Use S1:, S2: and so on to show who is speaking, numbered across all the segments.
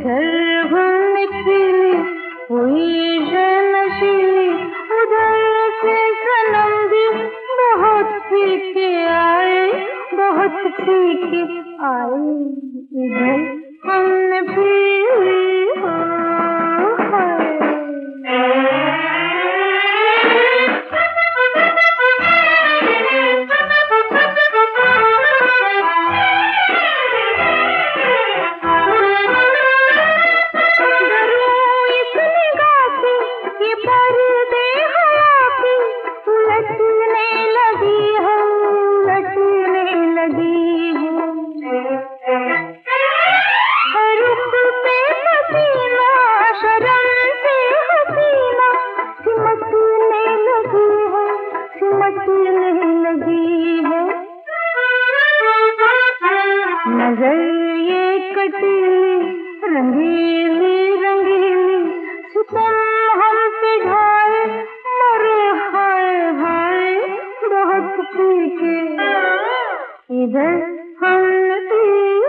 S1: इधर घूमने खिली हुई है नशीली, उधर से सनम भी बहुत पी के आए, बहुत पी के आए। इधर हमने पी हो नजर ये कटीली रंगीली रंगीली, सितम हम पे ढाए मरे हाय हाय, बहुत पी के इधर हमने पी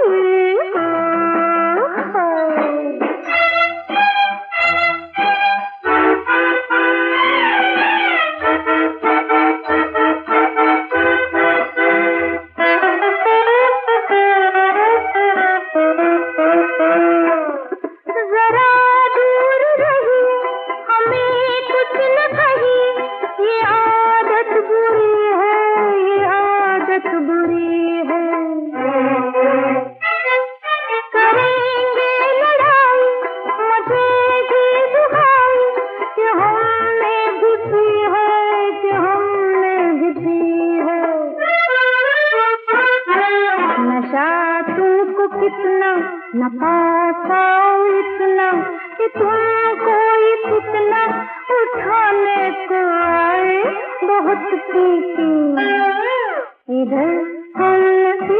S1: कितना न पाओ इतना कि तुमको इतना उठाने को आए, बहुत पी इधर हमने पी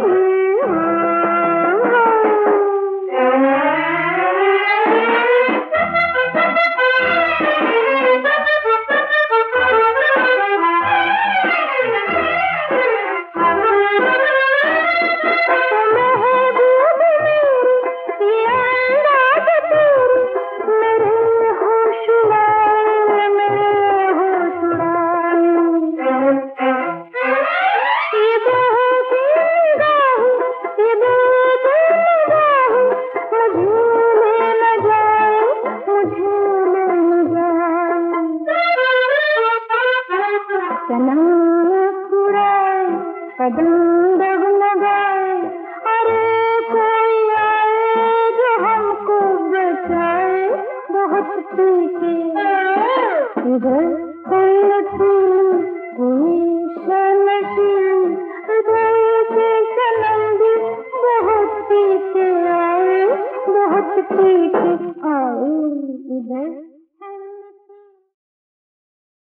S1: सनम मुस्कुराए, कदम डगमगाए, अरे कोई आए जो हमको बचाए, बहुत पी के इधर कोई नशीली, उधर से सनम भी बहुत पी के आए, बहुत पी के आए। इधर